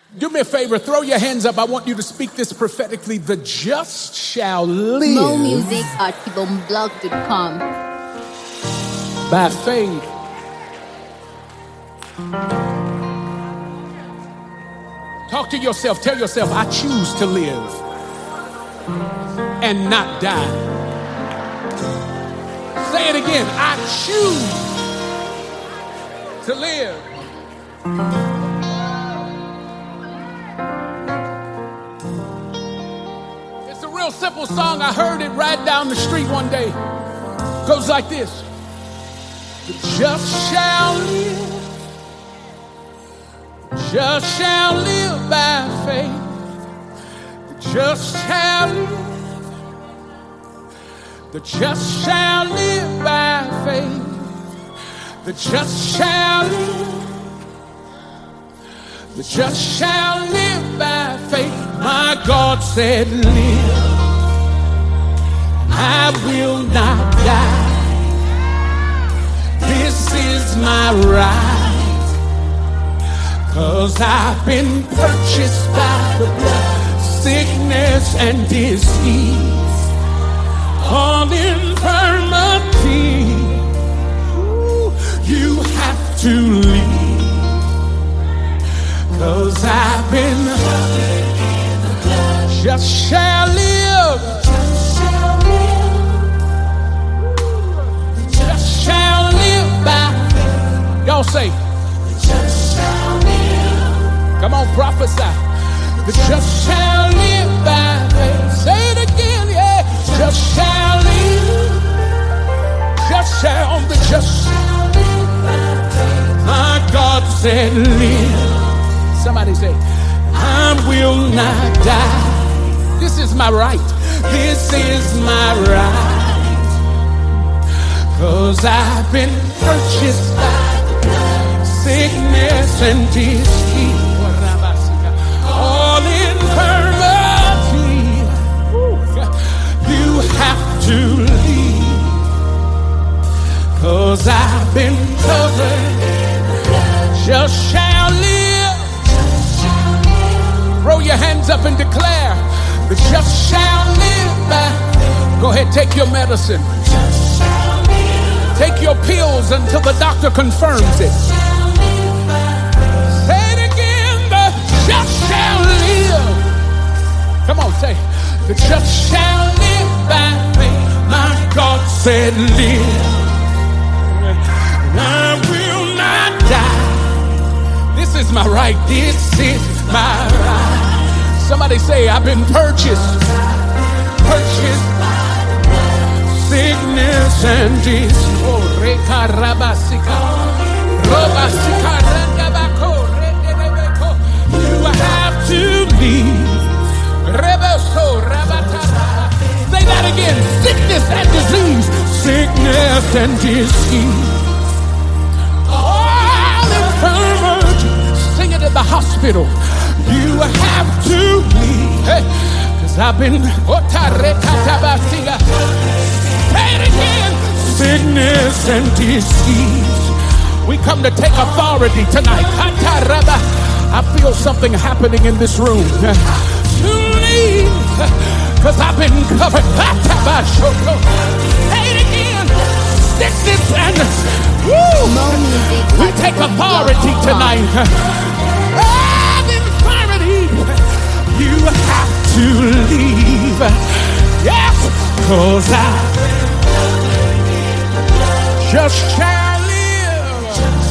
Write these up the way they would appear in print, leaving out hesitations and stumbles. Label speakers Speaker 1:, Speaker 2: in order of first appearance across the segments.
Speaker 1: Do me a favor, throw your hands up. I want you to speak this prophetically. The just shall live.
Speaker 2: More music at kibomblog.com.
Speaker 1: By faith. Talk to yourself. Tell yourself, I choose to live and not die. Say it again. I choose to live. It's a real simple song. I heard it right down the street one day. Goes like this. The just shall live. Just shall live by faith. The just shall live. The just shall live by faith. The just shall live. The just shall live by faith. My God said live. I will not die. This is my right. 'Cause I've been purchased by the blood, sickness and disease, all infirmity. Ooh, you have to leave, 'cause I've been covered in the blood. Just shall live. Just shall live. Just shall live by faith. Y'all say, just shall live. Come on, prophesy. The just shall live by faith. Say it again, yeah. Just shall live. Just shall, the just shall live by faith. My God said live. Somebody say, I will not die. This is my right. This is my right. 'Cause I've been purchased by the blood, sickness and disease, all infirmity. You have to leave, 'cause I've been covered in the blood. Just shall live. Just shall live. Throw your hands up and declare, the just shall live by. Go ahead, take your medicine. Just shall live. Take your pills until the doctor confirms it. Just shall live. Come on, say, the just shall live by faith. My God said live. I will not die. This is my right. This is my right. Somebody say, I've been purchased. Purchased by sickness and disease. Oh, reka rabasika. Robasika rendabako. You have to leave. Say that again. Sickness and disease. Sickness and disease. All infirmity. Sing it in the hospital. You have to leave. Hey, 'cause I've been. Say it again. Sickness and disease. We come to take authority tonight. I feel something happening in this room. To leave, 'cause I've been covered. Say it again. Sickness and we take authority tonight. Infirmity, you have to leave. Yes, 'cause I just shall live.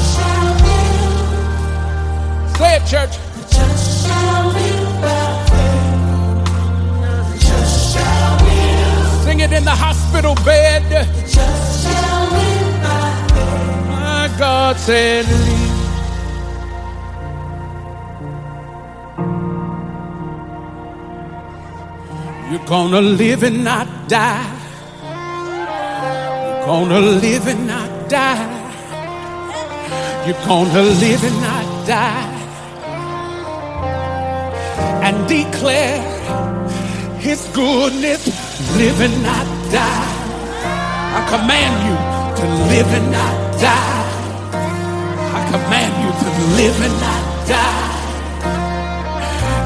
Speaker 1: Say it, church. Just shall live by faith. Just shall live. Sing it in the hospital bed. Just shall live by faith. My God said leave. You're gonna live and not die. You're gonna live and not die. You're gonna live and not die. And declare his goodness, live and not die. I command you to live and not die. I command you to live and not die.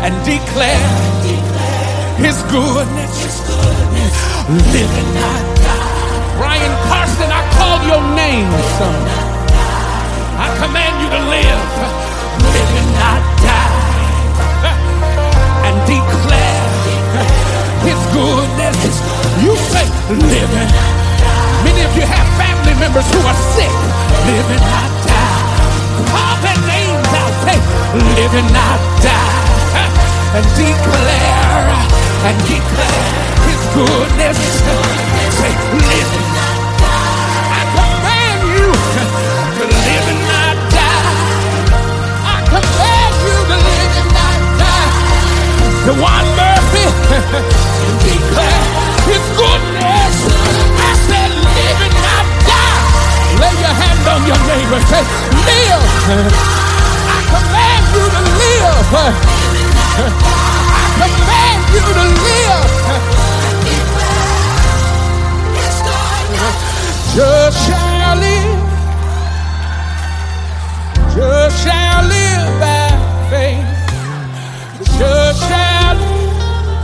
Speaker 1: and declare his goodness. Live and not die. Brian Carson, I call your name, son. I command you to live and not die, and declare his goodness. You say, living. Many of you have family members who are sick. Live and not die. Call their names out. Say, live and not die. And declare his goodness. Say, live and not die. I command you to live and not die. I command you to live and not die. Dewan Murphy, declare his goodness. I said, live and not die. Lay your hand on your neighbor. Say, live. I command you to live. I command you to live. Just shall live. Just shall live by faith. Just shall live.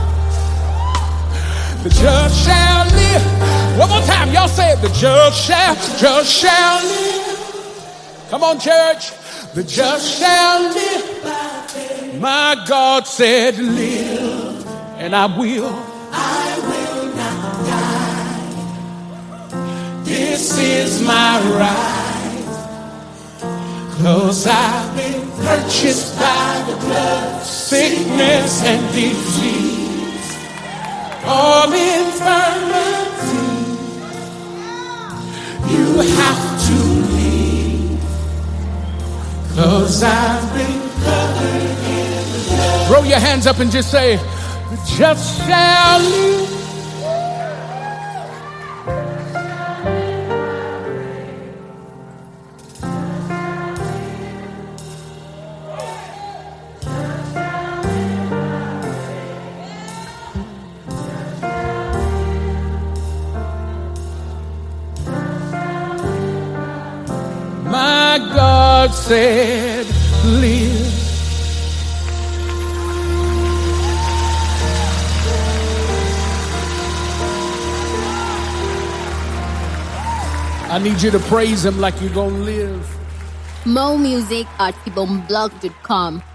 Speaker 1: The just shall live. One more time, y'all say it. The just shall live. Come on, church. The just shall live. My God said, live, and I will not die. This is my right, 'cause I've been purchased by the blood. Sickness and disease, all infirmity, you have to leave, 'cause I've been covered. Throw your hands up and just say, the just shall live. My God said, live. I need you to praise him like you're gonna live.
Speaker 2: More music at kibomblog.com.